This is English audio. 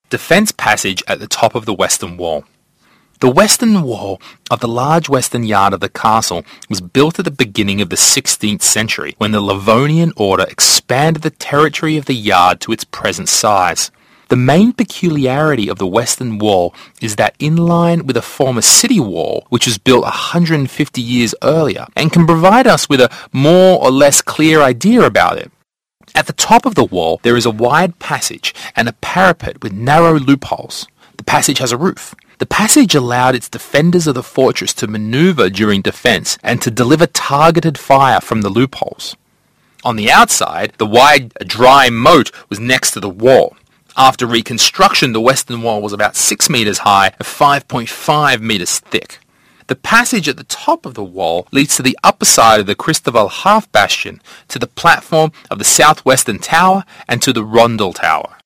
Defence passage at the top of the western wall. The western wall of the large western yard of the castle was built at the beginning of the 16th century when the Livonian order expanded the territory of the yard to its present size. The main peculiarity of the western wall is that in line with a former city wall, which was built 150 years earlier, and can provide us with a more or less clear idea about it. At the top of the wall, there is a wide passage and a parapet with narrow loopholes. The passage has a roof. The passage allowed its defenders of the fortress to maneuver during defence and to deliver targeted fire from the loopholes. On the outside, the wide, dry moat was next to the wall. After reconstruction, the western wall was about 6 metres high and 5.5 metres thick. The passage at the top of the wall leads to the upper side of the Christoval half bastion, to the platform of the southwestern tower and to the Rondel Tower.